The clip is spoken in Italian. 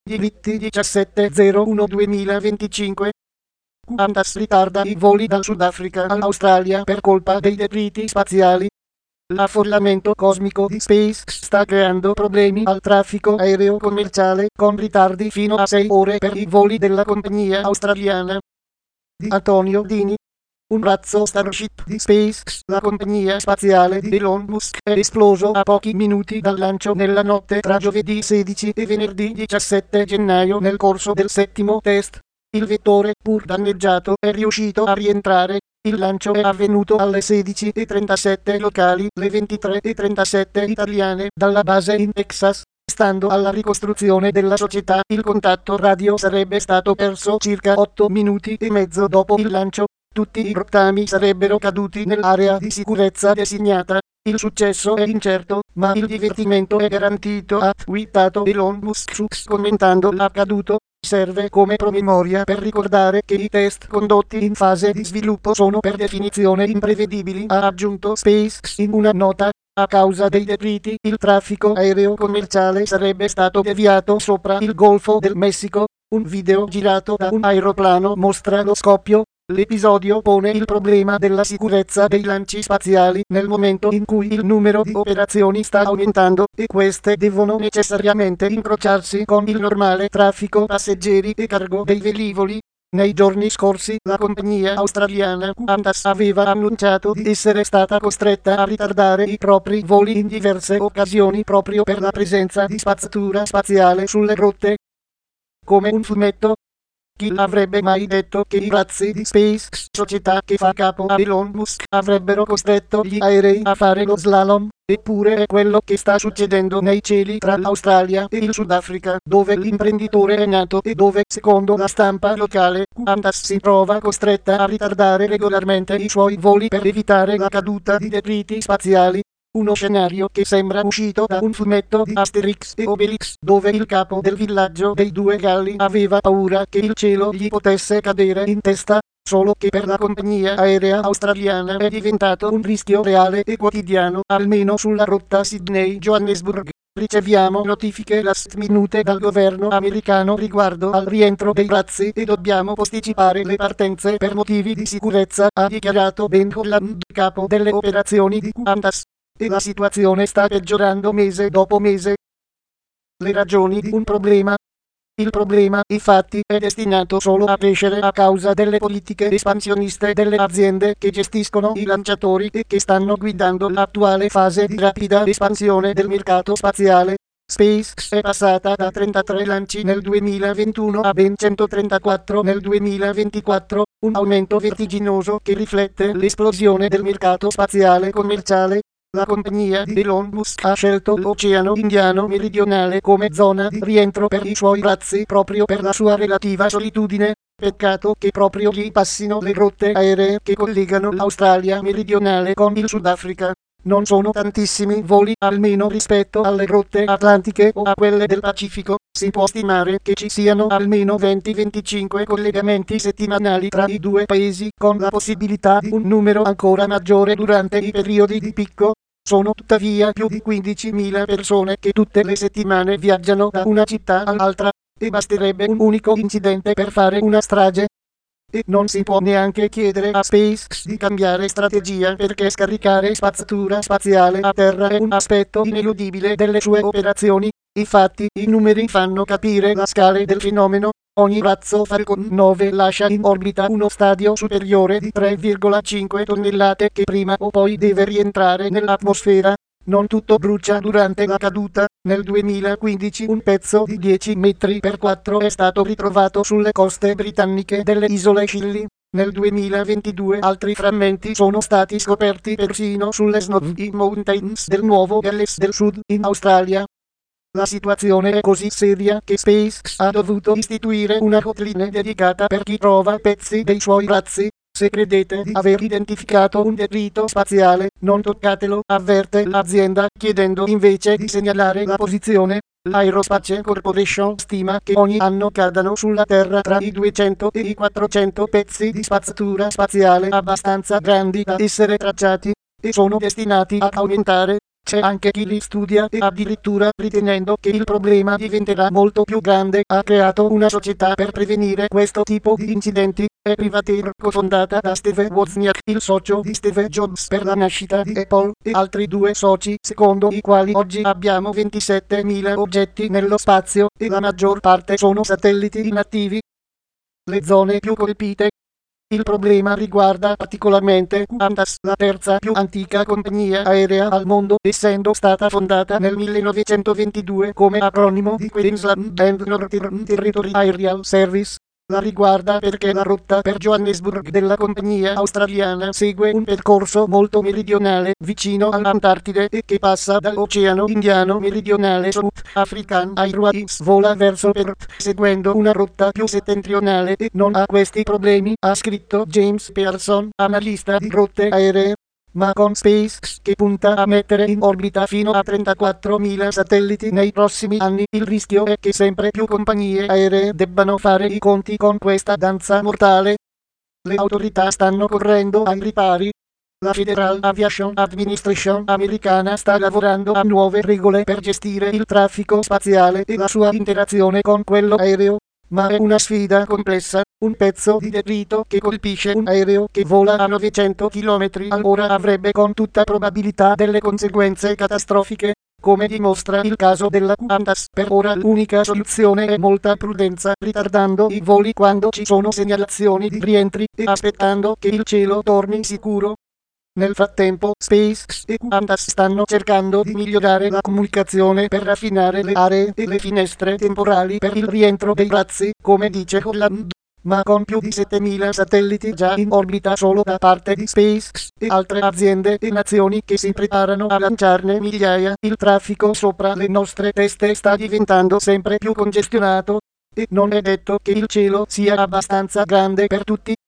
Diritti 17/01/2025. Qantas ritarda i voli dal Sudafrica all'Australia per colpa dei detriti spaziali. L'affollamento cosmico di SpaceX sta creando problemi al traffico aereo commerciale, con ritardi fino a 6 ore per i voli della compagnia australiana. Di Antonio Dini. Un razzo Starship di SpaceX, la compagnia spaziale di Elon Musk, è esploso a pochi minuti dal lancio nella notte tra giovedì 16 e venerdì 17 gennaio nel corso del settimo test. Il vettore, pur danneggiato, è riuscito a rientrare. Il lancio è avvenuto alle 16:37 locali, le 23:37 italiane, dalla base in Texas. Stando alla ricostruzione della società, il contatto radio sarebbe stato perso circa 8 minuti e mezzo dopo il lancio. Tutti i rottami sarebbero caduti nell'area di sicurezza designata. Il successo è incerto, ma il divertimento è garantito, ha twittato Elon Musk commentando l'accaduto. Serve come promemoria per ricordare che i test condotti in fase di sviluppo sono per definizione imprevedibili, ha aggiunto SpaceX in una nota. A causa dei detriti, il traffico aereo commerciale sarebbe stato deviato sopra il Golfo del Messico. Un video girato da un aeroplano mostra lo scoppio. L'episodio pone il problema della sicurezza dei lanci spaziali nel momento in cui il numero di operazioni sta aumentando e queste devono necessariamente incrociarsi con il normale traffico passeggeri e cargo dei velivoli. Nei giorni scorsi la compagnia australiana Qantas aveva annunciato di essere stata costretta a ritardare i propri voli in diverse occasioni proprio per la presenza di spazzatura spaziale sulle rotte. Come un fumetto. Chi avrebbe mai detto che i razzi di SpaceX, società che fa capo a Elon Musk, avrebbero costretto gli aerei a fare lo slalom? Eppure è quello che sta succedendo nei cieli tra l'Australia e il Sudafrica, dove l'imprenditore è nato e dove, secondo la stampa locale, Qantas si trova costretta a ritardare regolarmente i suoi voli per evitare la caduta di detriti spaziali. Uno scenario che sembra uscito da un fumetto di Asterix e Obelix, dove il capo del villaggio dei due galli aveva paura che il cielo gli potesse cadere in testa, solo che per la compagnia aerea australiana è diventato un rischio reale e quotidiano, almeno sulla rotta Sydney-Johannesburg. Riceviamo notifiche last minute dal governo americano riguardo al rientro dei razzi e dobbiamo posticipare le partenze per motivi di sicurezza, ha dichiarato Ben Holland, capo delle operazioni di Qantas. E la situazione sta peggiorando mese dopo mese. Le ragioni di un problema. Il problema, infatti, è destinato solo a crescere a causa delle politiche espansioniste delle aziende che gestiscono i lanciatori e che stanno guidando l'attuale fase di rapida espansione del mercato spaziale. SpaceX è passata da 33 lanci nel 2021 a ben 134 nel 2024, un aumento vertiginoso che riflette l'esplosione del mercato spaziale commerciale. La compagnia di Elon Musk ha scelto l'Oceano Indiano Meridionale come zona di rientro per i suoi razzi proprio per la sua relativa solitudine. Peccato che proprio lì passino le rotte aeree che collegano l'Australia meridionale con il Sudafrica. Non sono tantissimi voli, almeno rispetto alle rotte atlantiche o a quelle del Pacifico. Si può stimare che ci siano almeno 20-25 collegamenti settimanali tra i due paesi, con la possibilità di un numero ancora maggiore durante i periodi di picco. Sono tuttavia più di 15.000 persone che tutte le settimane viaggiano da una città all'altra, e basterebbe un unico incidente per fare una strage. E non si può neanche chiedere a SpaceX di cambiare strategia perché scaricare spazzatura spaziale a terra è un aspetto ineludibile delle sue operazioni. Infatti, i numeri fanno capire la scala del fenomeno. Ogni razzo Falcon 9 lascia in orbita uno stadio superiore di 3,5 tonnellate che prima o poi deve rientrare nell'atmosfera. Non tutto brucia durante la caduta. Nel 2015 un pezzo di 10 metri per 4 è stato ritrovato sulle coste britanniche delle isole Scilly. Nel 2022 altri frammenti sono stati scoperti persino sulle Snowy Mountains del Nuovo Galles del Sud, in Australia. La situazione è così seria che SpaceX ha dovuto istituire una hotline dedicata per chi trova pezzi dei suoi razzi. Se credete di aver identificato un detrito spaziale, non toccatelo, avverte l'azienda, chiedendo invece di segnalare la posizione. L'Aerospace Corporation stima che ogni anno cadano sulla Terra tra i 200 e i 400 pezzi di spazzatura spaziale abbastanza grandi da essere tracciati, e sono destinati ad aumentare. C'è anche chi li studia e addirittura, ritenendo che il problema diventerà molto più grande, ha creato una società per prevenire questo tipo di incidenti. È Privateer, cofondata da Steve Wozniak, il socio di Steve Jobs per la nascita di Apple, e altri due soci, secondo i quali oggi abbiamo 27.000 oggetti nello spazio, e la maggior parte sono satelliti inattivi. Le zone più colpite. Il problema riguarda particolarmente Qantas, la terza più antica compagnia aerea al mondo, essendo stata fondata nel 1922 come acronimo di Queensland and Northern Territory Aerial Service. La riguarda perché la rotta per Johannesburg della compagnia australiana segue un percorso molto meridionale vicino all'Antartide e che passa dall'Oceano Indiano meridionale South African Airways vola verso Perth seguendo una rotta più settentrionale e non ha questi problemi, ha scritto James Pearson, analista di rotte aeree. Ma con SpaceX che punta a mettere in orbita fino a 34.000 satelliti nei prossimi anni, il rischio è che sempre più compagnie aeree debbano fare i conti con questa danza mortale. Le autorità stanno correndo ai ripari. La Federal Aviation Administration americana sta lavorando a nuove regole per gestire il traffico spaziale e la sua interazione con quello aereo. Ma è una sfida complessa. Un pezzo di detrito che colpisce un aereo che vola a 900 km all'ora avrebbe con tutta probabilità delle conseguenze catastrofiche, come dimostra il caso della Qantas. Per ora l'unica soluzione è molta prudenza, ritardando i voli quando ci sono segnalazioni di rientri e aspettando che il cielo torni sicuro. Nel frattempo, SpaceX e Qantas stanno cercando di migliorare la comunicazione per raffinare le aree e le finestre temporali per il rientro dei razzi, come dice Holland. Ma con più di 7.000 satelliti già in orbita solo da parte di SpaceX e altre aziende e nazioni che si preparano a lanciarne migliaia, il traffico sopra le nostre teste sta diventando sempre più congestionato. E non è detto che il cielo sia abbastanza grande per tutti.